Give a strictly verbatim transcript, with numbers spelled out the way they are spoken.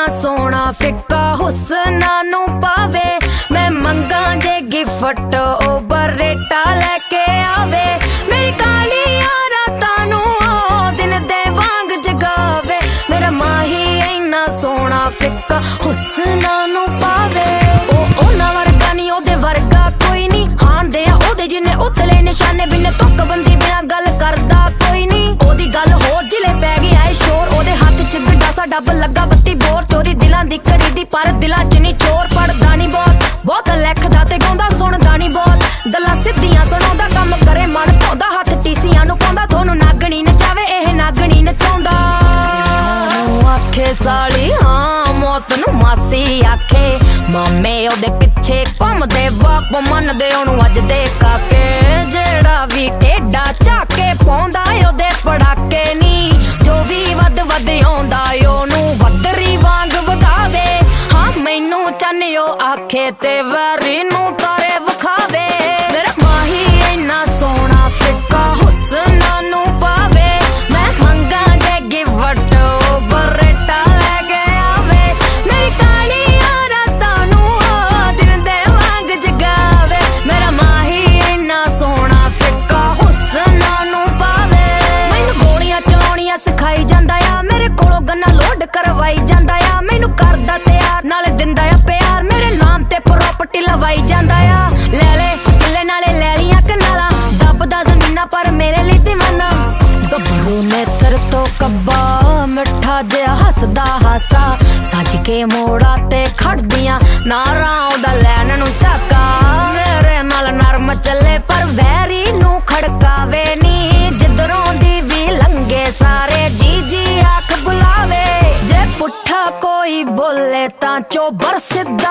ਇੰਨਾ ਸੋਹਣਾ ਫਿੱਕਾ ਹੁਸਨਾ ਨੂੰ ਪਾਵੇ। ਮੈਂ ਮੰਗਾ ਜੇ ਗਿਫਟ ਓਵਰ ਰੇਟਾ ਲੈ ਕੇ ਆਵੇ। ਮੇਰੀ ਕਾਲੀਆਂ ਰਾਤਾਂ ਨੂੰ ਉਹ ਦਿਨ ਦੇ ਵਾਂਗ ਜਗਾਵੇ। ਮੇਰਾ ਮਾਹੀ ਇੰਨਾ ਸੋਹਣਾ ਫਿੱਕਾ ਹੁਸਨਾ ਨੂੰ ਪਾਵੇ। ਉਹ ਉਹਨਾਂ ਵਰਗਾ ਨੀ ਉਹਦੇ ਵਰਗਾ ਕੋਈ ਨੀ। ਹਾਣਦੇ ਆ ਉਹਦੇ ਜਿੰਨੇ ਉਤਲੇ ਨਿਸ਼ਾਨੇ ਬਿਨ ਤੁੱਕ ਬੰਦੀ ਬਿਨਾ ਗੱਲ ਕਰਦਾ ਕੋਈ ਨੀ। ਉਹਦੀ ਗੱਲ ਹੋਰ ਜਿਲੇ ਪੈ ਗਿਆ ਏ ਸ਼ੋਰ। ਉਹਦੇ ਹੱਥ ਚ ਗੰਡਾਸਾ ਡੱਬ ਲੱਗਾ ਬੱਤੀ ਬੋਰ। ਚੋਰੀ ਦਿਲਾਂ ਦੀ ਕਰੀਦੀ ਪਰ ਦਿਲਾਂ ਚ ਨੀ ਚੋਰ। ਪੜਦਾ ਨੀ ਬਹੁਤ ਬਹੁਤ ਲਿਖਦਾ ਤੇ ਗਾਉਂਦਾ ਸੁਣਦਾ ਨੀ ਬਹੁਤ। ਗੱਲਾਂ ਸਿੱਧੀਆਂ ਸੁਣਾਉਂਦਾ ਕੰਮ ਕਰੇ ਮਨ ਪਾਉਂਦਾ। ਹੱਥ ਟੀਸੀਆਂ ਨੂੰ ਪਾਉਂਦਾ ਤੁਹਾਨੂੰ ਨਾਗਣੀ ਨਚਾਵੇ ਇਹ ਨਾਗਣੀ ਨਚਾਉਂਦਾ। ਆਖੇ ਸਾਲੀ ਹਾਂ ਮੌਤ ਨੂੰ ਮਾਸੀ ਆਖੇ। ਮਾਮੇ ਉਹਦੇ ਪਿੱਛੇ ਘੁੰਮਦੇ ਬਾਪ ਮੰਨਦੇ ਉਹਨੂੰ ਅੱਜ ਦੇ ਕਾਕੇ। ਜਿਹੜਾ ਵੀ ਟੇਡਾ ਝਾਕੇ ਪਾਉਂਦਾ ਉਹਦੇ ਪੜਾਕੇ ਨੀ। ਜੋ ਵੀ ਵੱਧ ਵੱਧ ਆਉਂਦਾ ਉਹਨੂੰ ਵੱਡਰੀ ਵਾਂਗ ਵਧਾਵੇ। ਹਾਂ ਮੈਨੂੰ ਚੰਨਿਓ ਆਖੇ ਤੇ ਵੈਰੀ ਨੂੰ ਤਾਰੇ ਵਿਖਾਵੇ। ਮੇਰਾ ਮਾਹੀ ਇੰਨਾ ਸੋਹਣਾ ਫਿੱਕਾ ਹੁਸਨਾ ਨੂੰ ਪਾਵੇ। ਮੈਂ ਮੰਗਾ ਜੇ ਗਿਫਟ ਓਵਰ ਰੇਟਾ ਲੈ ਕੇ ਆਵੇ। ਮੇਰੀ ਕਾਲੀਆਂ ਰਾਤਾਂ ਨੂੰ ਉਹ ਦਿਨ ਦੇ ਵਾਂਗ ਜਗਾਵੇ। ਮੇਰਾ ਮਾਹੀ ਇੰਨਾ ਸੋਹਣਾ ਫਿੱਕਾ ਹੁਸਨਾ ਨੂੰ ਪਾਵੇ। ਮੈਨੂੰ ਗੋਲੀਆਂ ਚਲਾਉਣੀਆਂ ਸਿਖਾਈ ਜਾਂਦਾ ਆ। ਮੇਰੇ ਕੋਲੋਂ ਗੰਨਾ ਲੋਡ ਕਰਵਾਈ ਜਾਂਦਾ ਆ। ਮੈਨੂੰ ਕਰਦਾ ਤਿਆਰ ਨਾਲੇ ਦਿੰਦਾ ਆ ਪਿਆਰ। ਮੇਰੇ ਨਾਮ ਤੇ ਪ੍ਰਾਪਰਟੀ ਲਵਾਈ ਜਾਂਦਾ ਆ। ਲੈ ਲੈ ਕਿੱਲੇ ਨਾਲੇ ਲੈ ਲੀਆਂ ਕਨਾਲਾਂ। ਦੱਬਦਾ ਜ਼ਮੀਨਾਂ ਪਰ ਮੇਰੇ ਲਈ ਦੀਵਾਨਾ। ਗੱਭਰੂ ਨੇ ਥਰ ਤੋਂ ਕੱਬਾ ਮਿੱਠਾ ਜਿਹਾ ਹੱਸਦਾ ਹਾਸਾ। ਸੱਜ ਕੇ ਮੋੜਾ ਤੇ ਖੜਦੀਆਂ ਨਾਰਾਂ ਉਹਦਾ ਲੈਣ ਨੂੰ ਝਾਕਾ। ਮੇਰੇ ਨਾਲ ਨਰਮ ਚੱਲੇ ਪਰ ਵੈਰੀ ਨੂੰ ਖੜਕਾਵੇ ਨੀ। ਜਿੱਧਰੋਂ ਦੀ ਵੀ ਲੰਘੇ ਸਾਰੇ ਜੀ ਜੀ ਆਖ ਬੁਲਾਵੇ। ਜੇ ਪੁੱਠਾ ਕੋਈ ਬੋਲੇ ਤਾਂ ਚੋਬਰ ਸਿੱਧਾ